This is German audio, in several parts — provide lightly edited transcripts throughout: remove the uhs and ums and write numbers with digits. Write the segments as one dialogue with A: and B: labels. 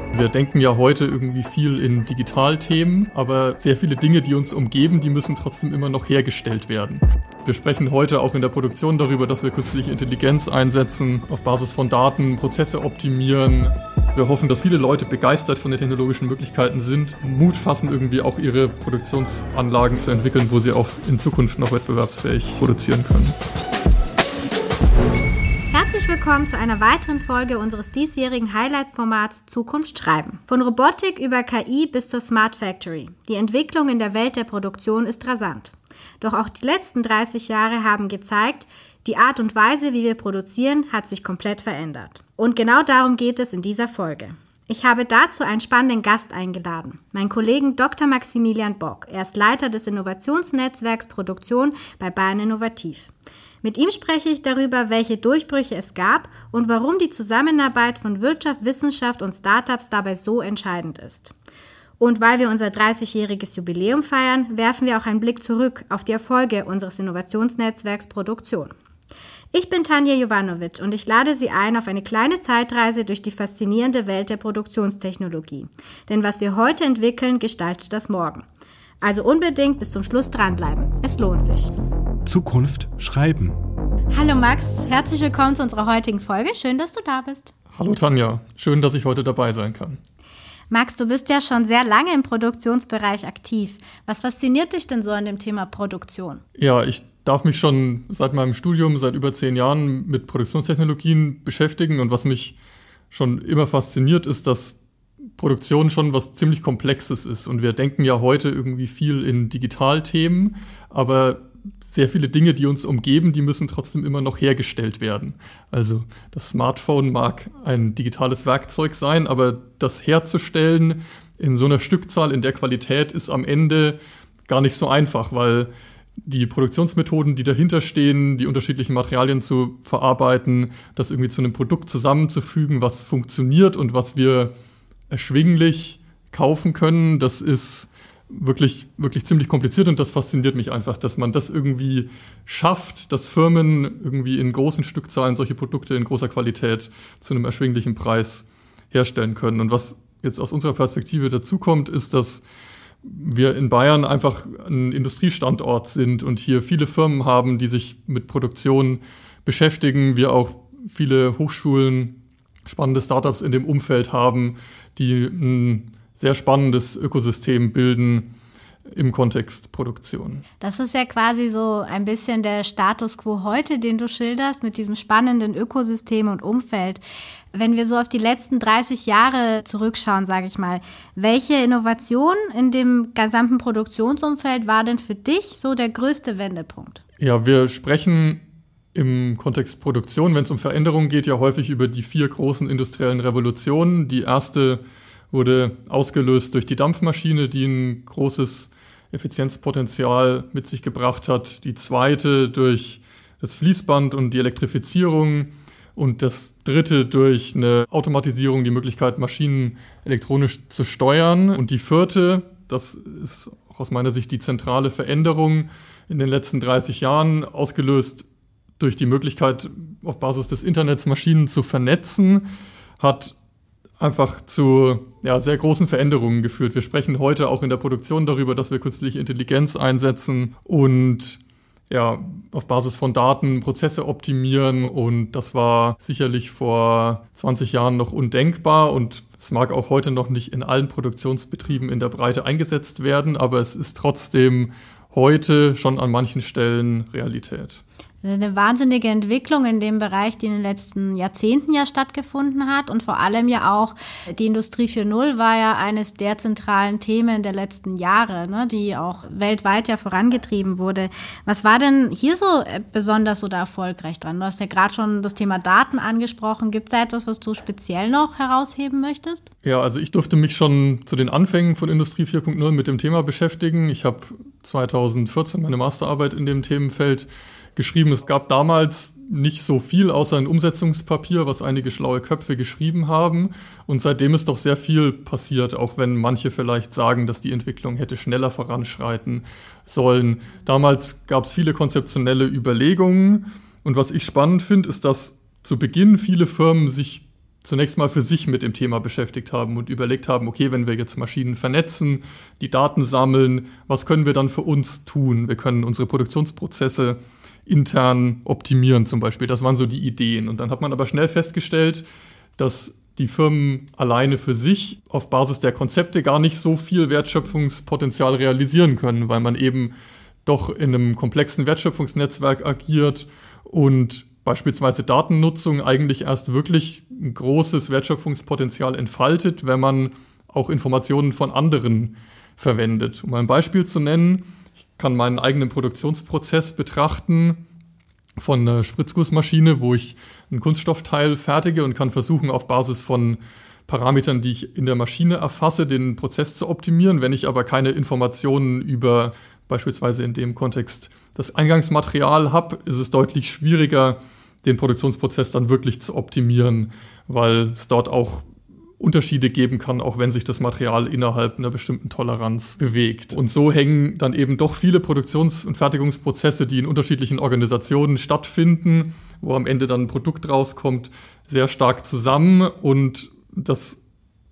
A: Wir denken ja heute irgendwie viel in Digitalthemen, aber sehr viele Dinge, die uns umgeben, die müssen trotzdem immer noch hergestellt werden. Wir sprechen heute auch in der Produktion darüber, dass wir künstliche Intelligenz einsetzen, auf Basis von Daten Prozesse optimieren. Wir hoffen, dass viele Leute begeistert von den technologischen Möglichkeiten sind, Mut fassen, irgendwie auch ihre Produktionsanlagen zu entwickeln, wo sie auch in Zukunft noch wettbewerbsfähig produzieren können.
B: Herzlich willkommen zu einer weiteren Folge unseres diesjährigen Highlight-Formats Zukunft schreiben. Von Robotik über KI bis zur Smart Factory. Die Entwicklung in der Welt der Produktion ist rasant. Doch auch die letzten 30 Jahre haben gezeigt, die Art und Weise, wie wir produzieren, hat sich komplett verändert. Und genau darum geht es in dieser Folge. Ich habe dazu einen spannenden Gast eingeladen, meinen Kollegen Dr. Maximilian Bock. Er ist Leiter des Innovationsnetzwerks Produktion bei Bayern Innovativ. Mit ihm spreche ich darüber, welche Durchbrüche es gab und warum die Zusammenarbeit von Wirtschaft, Wissenschaft und Startups dabei so entscheidend ist. Und weil wir unser 30-jähriges Jubiläum feiern, werfen wir auch einen Blick zurück auf die Erfolge unseres Innovationsnetzwerks Produktion. Ich bin Tanja Jovanovic und ich lade Sie ein auf eine kleine Zeitreise durch die faszinierende Welt der Produktionstechnologie. Denn was wir heute entwickeln, gestaltet das Morgen. Also unbedingt bis zum Schluss dranbleiben. Es lohnt sich.
C: Zukunft schreiben.
B: Hallo Max, herzlich willkommen zu unserer heutigen Folge. Schön, dass du da bist.
A: Hallo Tanja, schön, dass ich heute dabei sein kann.
B: Max, du bist ja schon sehr lange im Produktionsbereich aktiv. Was fasziniert dich denn so an dem Thema Produktion?
A: Ja, ich darf mich schon seit meinem Studium, seit über 10 Jahren mit Produktionstechnologien beschäftigen. Und was mich schon immer fasziniert, ist, dass Produktion schon was ziemlich Komplexes ist. Und wir denken ja heute irgendwie viel in Digitalthemen, aber sehr viele Dinge, die uns umgeben, die müssen trotzdem immer noch hergestellt werden. Also das Smartphone mag ein digitales Werkzeug sein, aber das herzustellen in so einer Stückzahl, in der Qualität, ist am Ende gar nicht so einfach, weil die Produktionsmethoden, die dahinter stehen, die unterschiedlichen Materialien zu verarbeiten, das irgendwie zu einem Produkt zusammenzufügen, was funktioniert und was wir erschwinglich kaufen können, das ist wirklich ziemlich kompliziert und das fasziniert mich einfach, dass man das irgendwie schafft, dass Firmen irgendwie in großen Stückzahlen solche Produkte in großer Qualität zu einem erschwinglichen Preis herstellen können. Und was jetzt aus unserer Perspektive dazu kommt, ist, dass wir in Bayern einfach ein Industriestandort sind und hier viele Firmen haben, die sich mit Produktion beschäftigen. Wir auch viele Hochschulen, spannende Startups in dem Umfeld haben, die ein sehr spannendes Ökosystem bilden im Kontext Produktion.
B: Das ist ja quasi so ein bisschen der Status quo heute, den du schilderst, mit diesem spannenden Ökosystem und Umfeld. Wenn wir so auf die letzten 30 Jahre zurückschauen, sage ich mal, welche Innovation in dem gesamten Produktionsumfeld war denn für dich so der größte Wendepunkt?
A: Ja, wir sprechen im Kontext Produktion, wenn es um Veränderungen geht, ja häufig über die 4 großen industriellen Revolutionen. Die erste wurde ausgelöst durch die Dampfmaschine, die ein großes Effizienzpotenzial mit sich gebracht hat. Die zweite durch das Fließband und die Elektrifizierung. Und das dritte durch eine Automatisierung, die Möglichkeit, Maschinen elektronisch zu steuern. Und die vierte, das ist auch aus meiner Sicht die zentrale Veränderung in den letzten 30 Jahren, ausgelöst durch die Möglichkeit, auf Basis des Internets Maschinen zu vernetzen, hat einfach zu sehr großen Veränderungen geführt. Wir sprechen heute auch in der Produktion darüber, dass wir künstliche Intelligenz einsetzen und auf Basis von Daten Prozesse optimieren. Und das war sicherlich vor 20 Jahren noch undenkbar und es mag auch heute noch nicht in allen Produktionsbetrieben in der Breite eingesetzt werden, aber es ist trotzdem heute schon an manchen Stellen Realität.
B: Eine wahnsinnige Entwicklung in dem Bereich, die in den letzten Jahrzehnten ja stattgefunden hat und vor allem ja auch die Industrie 4.0 war ja eines der zentralen Themen der letzten Jahre, ne, die auch weltweit ja vorangetrieben wurde. Was war denn hier so besonders oder erfolgreich dran? Du hast ja gerade schon das Thema Daten angesprochen. Gibt es da etwas, was du speziell noch herausheben möchtest?
A: Ja, also ich durfte mich schon zu den Anfängen von Industrie 4.0 mit dem Thema beschäftigen. Ich habe 2014 meine Masterarbeit in dem Themenfeld geschrieben. Es gab damals nicht so viel außer ein Umsetzungspapier, was einige schlaue Köpfe geschrieben haben. Und seitdem ist doch sehr viel passiert, auch wenn manche vielleicht sagen, dass die Entwicklung hätte schneller voranschreiten sollen. Damals gab es viele konzeptionelle Überlegungen. Und was ich spannend finde, ist, dass zu Beginn viele Firmen sich zunächst mal für sich mit dem Thema beschäftigt haben und überlegt haben, okay, wenn wir jetzt Maschinen vernetzen, die Daten sammeln, was können wir dann für uns tun? Wir können unsere Produktionsprozesse intern optimieren zum Beispiel. Das waren so die Ideen. Und dann hat man aber schnell festgestellt, dass die Firmen alleine für sich auf Basis der Konzepte gar nicht so viel Wertschöpfungspotenzial realisieren können, weil man eben doch in einem komplexen Wertschöpfungsnetzwerk agiert und beispielsweise Datennutzung eigentlich erst wirklich ein großes Wertschöpfungspotenzial entfaltet, wenn man auch Informationen von anderen verwendet. Um ein Beispiel zu nennen, ich kann meinen eigenen Produktionsprozess betrachten von einer Spritzgussmaschine, wo ich ein Kunststoffteil fertige und kann versuchen, auf Basis von Parametern, die ich in der Maschine erfasse, den Prozess zu optimieren. Wenn ich aber keine Informationen über beispielsweise in dem Kontext das Eingangsmaterial habe, ist es deutlich schwieriger, den Produktionsprozess dann wirklich zu optimieren, weil es dort auch Unterschiede geben kann, auch wenn sich das Material innerhalb einer bestimmten Toleranz bewegt. Und so hängen dann eben doch viele Produktions- und Fertigungsprozesse, die in unterschiedlichen Organisationen stattfinden, wo am Ende dann ein Produkt rauskommt, sehr stark zusammen. Und das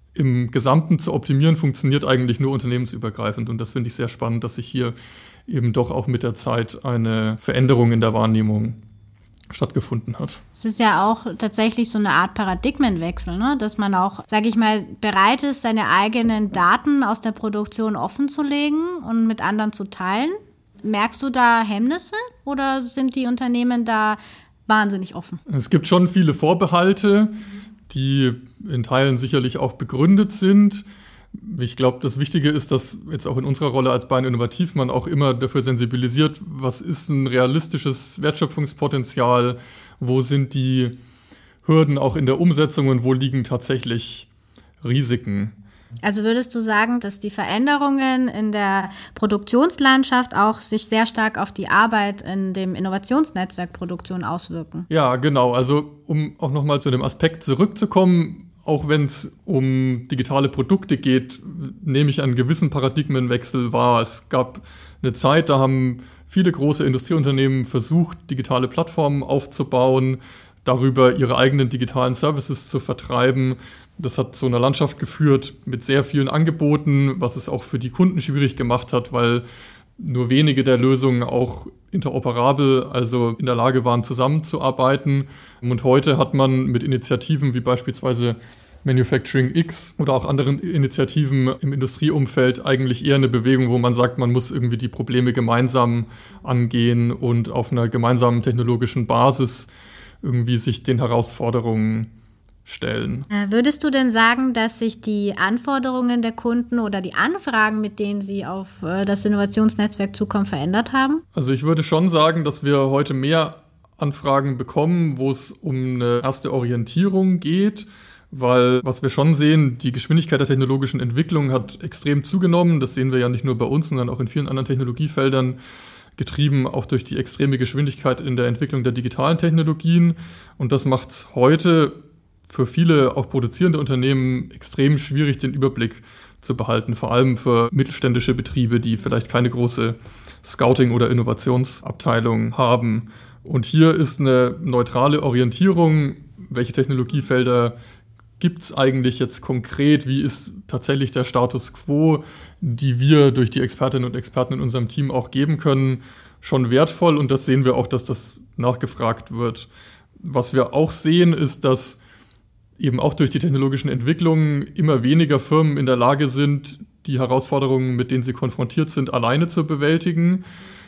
A: im Gesamten zu optimieren funktioniert eigentlich nur unternehmensübergreifend. Und das finde ich sehr spannend, dass sich hier eben doch auch mit der Zeit eine Veränderung in der Wahrnehmung stattgefunden hat.
B: Es ist ja auch tatsächlich so eine Art Paradigmenwechsel, ne? Dass man auch, sage ich mal, bereit ist, seine eigenen Daten aus der Produktion offenzulegen und mit anderen zu teilen. Merkst du da Hemmnisse oder sind die Unternehmen da wahnsinnig offen?
A: Es gibt schon viele Vorbehalte, die in Teilen sicherlich auch begründet sind. Ich glaube, das Wichtige ist, dass jetzt auch in unserer Rolle als Bayern Innovativ man auch immer dafür sensibilisiert, was ist ein realistisches Wertschöpfungspotenzial, wo sind die Hürden auch in der Umsetzung und wo liegen tatsächlich Risiken.
B: Also würdest du sagen, dass die Veränderungen in der Produktionslandschaft auch sich sehr stark auf die Arbeit in dem Innovationsnetzwerk Produktion auswirken?
A: Ja, genau. Also um auch nochmal zu dem Aspekt zurückzukommen, auch wenn es um digitale Produkte geht, nehme ich einen gewissen Paradigmenwechsel wahr. Es gab eine Zeit, da haben viele große Industrieunternehmen versucht, digitale Plattformen aufzubauen, darüber ihre eigenen digitalen Services zu vertreiben. Das hat zu einer Landschaft geführt mit sehr vielen Angeboten, was es auch für die Kunden schwierig gemacht hat, weil nur wenige der Lösungen auch interoperabel, also in der Lage waren, zusammenzuarbeiten. Und heute hat man mit Initiativen wie beispielsweise Manufacturing X oder auch anderen Initiativen im Industrieumfeld eigentlich eher eine Bewegung, wo man sagt, man muss irgendwie die Probleme gemeinsam angehen und auf einer gemeinsamen technologischen Basis irgendwie sich den Herausforderungen stellen.
B: Würdest du denn sagen, dass sich die Anforderungen der Kunden oder die Anfragen, mit denen sie auf das Innovationsnetzwerk zukommen, verändert haben?
A: Also ich würde schon sagen, dass wir heute mehr Anfragen bekommen, wo es um eine erste Orientierung geht, weil was wir schon sehen, die Geschwindigkeit der technologischen Entwicklung hat extrem zugenommen. Das sehen wir ja nicht nur bei uns, sondern auch in vielen anderen Technologiefeldern, getrieben auch durch die extreme Geschwindigkeit in der Entwicklung der digitalen Technologien. Und das macht es heute für viele auch produzierende Unternehmen extrem schwierig, den Überblick zu behalten, vor allem für mittelständische Betriebe, die vielleicht keine große Scouting- oder Innovationsabteilung haben. Und hier ist eine neutrale Orientierung, welche Technologiefelder gibt es eigentlich jetzt konkret, wie ist tatsächlich der Status quo, die wir durch die Expertinnen und Experten in unserem Team auch geben können, schon wertvoll. Und das sehen wir auch, dass das nachgefragt wird. Was wir auch sehen, ist, dass eben auch durch die technologischen Entwicklungen immer weniger Firmen in der Lage sind, die Herausforderungen, mit denen sie konfrontiert sind, alleine zu bewältigen.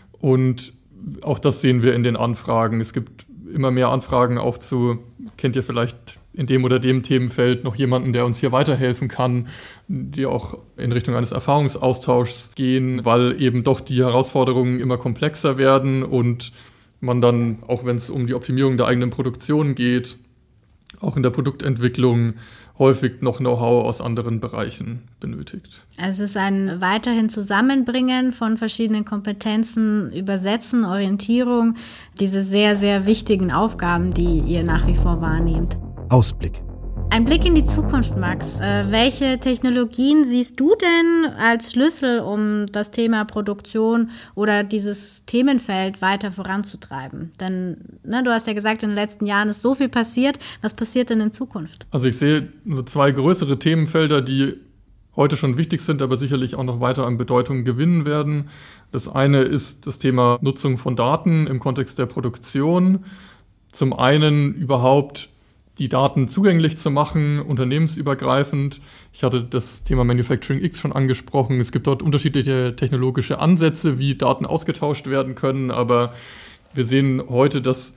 A: Und auch das sehen wir in den Anfragen. Es gibt immer mehr Anfragen auch zu, kennt ihr vielleicht in dem oder dem Themenfeld noch jemanden, der uns hier weiterhelfen kann, die auch in Richtung eines Erfahrungsaustauschs gehen, weil eben doch die Herausforderungen immer komplexer werden und man dann, auch wenn es um die Optimierung der eigenen Produktion geht, auch in der Produktentwicklung häufig noch Know-how aus anderen Bereichen benötigt.
B: Also es ist ein weiterhin Zusammenbringen von verschiedenen Kompetenzen, Übersetzen, Orientierung, diese sehr, sehr wichtigen Aufgaben, die ihr nach wie vor wahrnehmt.
C: Ausblick.
B: Ein Blick in die Zukunft, Max. Welche Technologien siehst du denn als Schlüssel, um das Thema Produktion oder dieses Themenfeld weiter voranzutreiben? Denn du hast ja gesagt, in den letzten Jahren ist so viel passiert. Was passiert denn in Zukunft?
A: Also ich sehe nur 2 größere Themenfelder, die heute schon wichtig sind, aber sicherlich auch noch weiter an Bedeutung gewinnen werden. Das eine ist das Thema Nutzung von Daten im Kontext der Produktion. Zum einen überhaupt die Daten zugänglich zu machen, unternehmensübergreifend. Ich hatte das Thema Manufacturing X schon angesprochen. Es gibt dort unterschiedliche technologische Ansätze, wie Daten ausgetauscht werden können, aber wir sehen heute, dass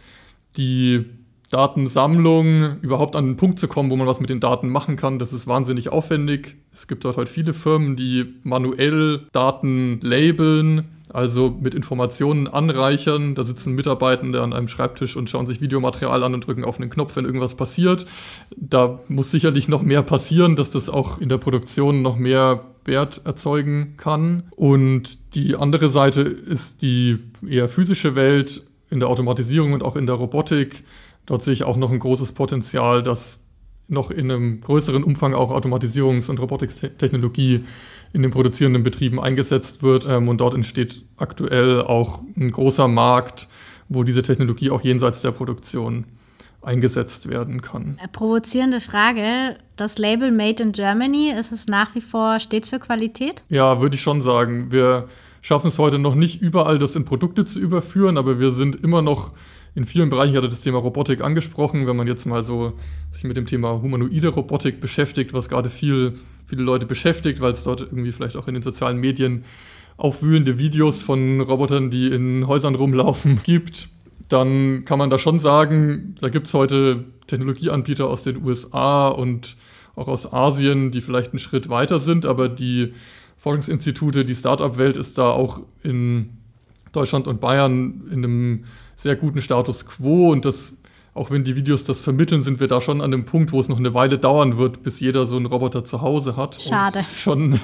A: die Datensammlung überhaupt an den Punkt zu kommen, wo man was mit den Daten machen kann, das ist wahnsinnig aufwendig. Es gibt dort heute viele Firmen, die manuell Daten labeln, also mit Informationen anreichern. Da sitzen Mitarbeitende an einem Schreibtisch und schauen sich Videomaterial an und drücken auf einen Knopf, wenn irgendwas passiert. Da muss sicherlich noch mehr passieren, dass das auch in der Produktion noch mehr Wert erzeugen kann. Und die andere Seite ist die eher physische Welt in der Automatisierung und auch in der Robotik. Dort sehe ich auch noch ein großes Potenzial, dass noch in einem größeren Umfang auch Automatisierungs- und Robotiktechnologie in den produzierenden Betrieben eingesetzt wird. Und dort entsteht aktuell auch ein großer Markt, wo diese Technologie auch jenseits der Produktion eingesetzt werden kann.
B: Provozierende Frage, das Label Made in Germany, ist es nach wie vor stets für Qualität?
A: Ja, würde ich schon sagen. Wir schaffen es heute noch nicht überall, das in Produkte zu überführen, aber wir sind immer noch in vielen Bereichen, ich hatte das Thema Robotik angesprochen, wenn man jetzt mal so sich mit dem Thema humanoide Robotik beschäftigt, was gerade viele Leute beschäftigt, weil es dort irgendwie vielleicht auch in den sozialen Medien aufwühlende Videos von Robotern, die in Häusern rumlaufen, gibt, dann kann man da schon sagen, da gibt es heute Technologieanbieter aus den USA und auch aus Asien, die vielleicht einen Schritt weiter sind, aber die Forschungsinstitute, die Start-up-Welt ist da auch in Deutschland und Bayern in einem sehr guten Status quo und das, auch wenn die Videos das vermitteln, sind wir da schon an dem Punkt, wo es noch eine Weile dauern wird, bis jeder so einen Roboter zu Hause hat.
B: Schade.
A: Und schon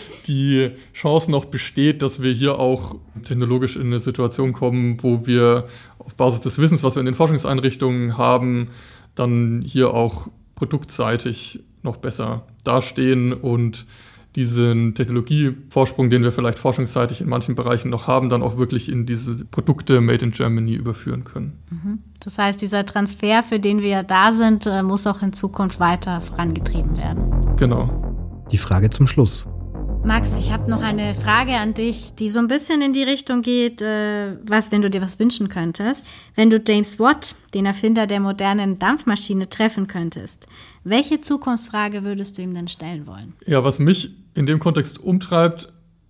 A: die Chance noch besteht, dass wir hier auch technologisch in eine Situation kommen, wo wir auf Basis des Wissens, was wir in den Forschungseinrichtungen haben, dann hier auch produktseitig noch besser dastehen und diesen Technologievorsprung, den wir vielleicht forschungsseitig in manchen Bereichen noch haben, dann auch wirklich in diese Produkte Made in Germany überführen können.
B: Das heißt, dieser Transfer, für den wir da sind, muss auch in Zukunft weiter vorangetrieben werden.
A: Genau.
C: Die Frage zum Schluss.
B: Max, ich habe noch eine Frage an dich, die so ein bisschen in die Richtung geht, wenn du dir was wünschen könntest. Wenn du James Watt, den Erfinder der modernen Dampfmaschine, treffen könntest, welche Zukunftsfrage würdest du ihm denn stellen wollen?
A: Ja, was mich in dem Kontext umtreibt,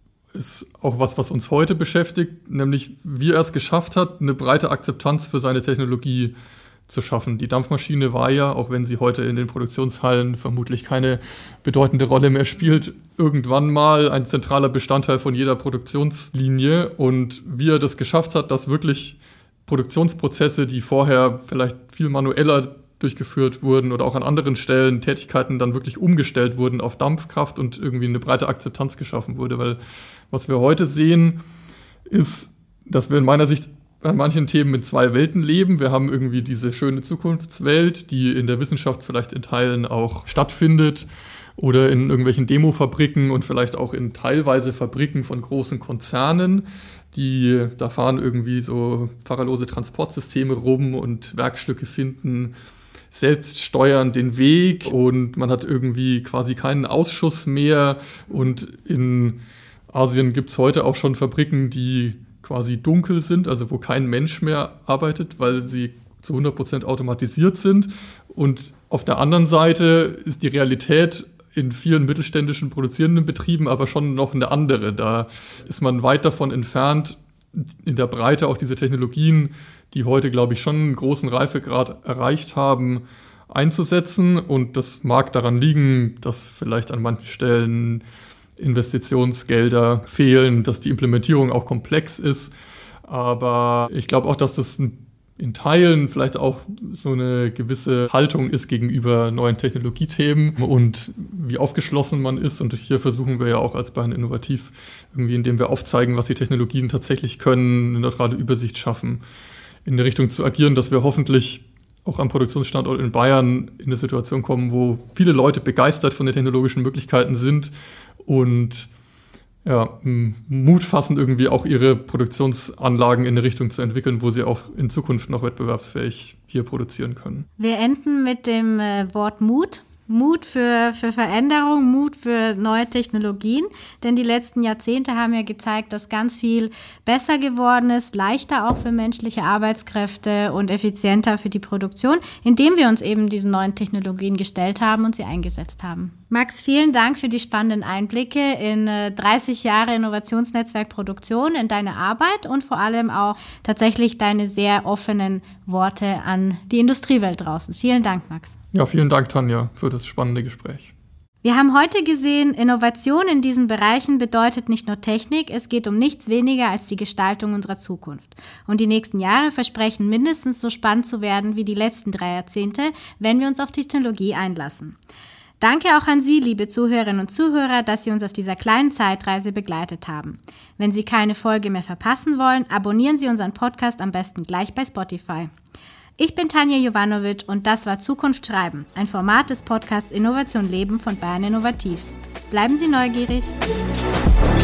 A: ist auch was uns heute beschäftigt, nämlich wie er es geschafft hat, eine breite Akzeptanz für seine Technologie zu schaffen. Die Dampfmaschine war ja, auch wenn sie heute in den Produktionshallen vermutlich keine bedeutende Rolle mehr spielt, irgendwann mal ein zentraler Bestandteil von jeder Produktionslinie. Und wie er das geschafft hat, dass wirklich Produktionsprozesse, die vorher vielleicht viel manueller durchgeführt wurden oder auch an anderen Stellen Tätigkeiten dann wirklich umgestellt wurden auf Dampfkraft und irgendwie eine breite Akzeptanz geschaffen wurde. Weil was wir heute sehen, ist, dass wir in meiner Sicht an manchen Themen mit 2 Welten leben. Wir haben irgendwie diese schöne Zukunftswelt, die in der Wissenschaft vielleicht in Teilen auch stattfindet oder in irgendwelchen Demofabriken und vielleicht auch in teilweise Fabriken von großen Konzernen. Da fahren irgendwie so fahrerlose Transportsysteme rum und Werkstücke finden selbst steuern den Weg und man hat irgendwie quasi keinen Ausschuss mehr. Und in Asien gibt es heute auch schon Fabriken, die quasi dunkel sind, also wo kein Mensch mehr arbeitet, weil sie zu 100% automatisiert sind. Und auf der anderen Seite ist die Realität in vielen mittelständischen produzierenden Betrieben aber schon noch eine andere. Da ist man weit davon entfernt, in der Breite auch diese Technologien, die heute, glaube ich, schon einen großen Reifegrad erreicht haben, einzusetzen. Und das mag daran liegen, dass vielleicht an manchen Stellen Investitionsgelder fehlen, dass die Implementierung auch komplex ist. Aber ich glaube auch, dass das in Teilen vielleicht auch so eine gewisse Haltung ist gegenüber neuen Technologiethemen und wie aufgeschlossen man ist. Und hier versuchen wir ja auch als Bayern Innovativ irgendwie, indem wir aufzeigen, was die Technologien tatsächlich können, eine neutrale Übersicht schaffen, in eine Richtung zu agieren, dass wir hoffentlich auch am Produktionsstandort in Bayern in eine Situation kommen, wo viele Leute begeistert von den technologischen Möglichkeiten sind und Mut fassen, irgendwie auch ihre Produktionsanlagen in eine Richtung zu entwickeln, wo sie auch in Zukunft noch wettbewerbsfähig hier produzieren können.
B: Wir enden mit dem Wort Mut. Mut für Veränderung, Mut für neue Technologien, denn die letzten Jahrzehnte haben ja gezeigt, dass ganz viel besser geworden ist, leichter auch für menschliche Arbeitskräfte und effizienter für die Produktion, indem wir uns eben diesen neuen Technologien gestellt haben und sie eingesetzt haben. Max, vielen Dank für die spannenden Einblicke in 30 Jahre Innovationsnetzwerk Produktion, in deine Arbeit und vor allem auch tatsächlich deine sehr offenen Worte an die Industriewelt draußen. Vielen Dank, Max.
A: Ja, vielen Dank, Tanja, für das spannende Gespräch.
B: Wir haben heute gesehen, Innovation in diesen Bereichen bedeutet nicht nur Technik, es geht um nichts weniger als die Gestaltung unserer Zukunft. Und die nächsten Jahre versprechen mindestens so spannend zu werden wie die letzten 3 Jahrzehnte, wenn wir uns auf Technologie einlassen. Danke auch an Sie, liebe Zuhörerinnen und Zuhörer, dass Sie uns auf dieser kleinen Zeitreise begleitet haben. Wenn Sie keine Folge mehr verpassen wollen, abonnieren Sie unseren Podcast am besten gleich bei Spotify. Ich bin Tanja Jovanovic und das war Zukunft Schreiben, ein Format des Podcasts Innovation Leben von Bayern Innovativ. Bleiben Sie neugierig!